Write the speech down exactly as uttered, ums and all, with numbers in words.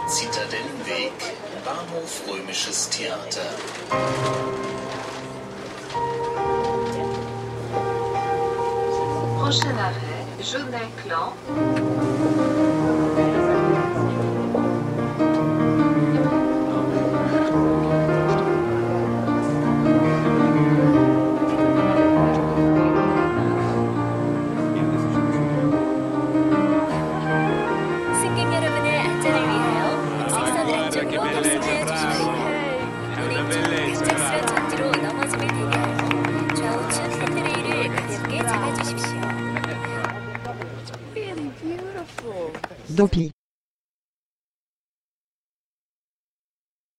Zitadellenweg, Bahnhof Römisches Theater. Prochain arrêt, Jaunet-Clan. 승객 여러분의 안전을 위하여 색선 안쪽으로 탑승하여 주십시오. 운행 중 갑작스런 전지로 넘어짐을 대비하여 좌우측 핸드레일을 가볍게 잡아주십시오. Dopi.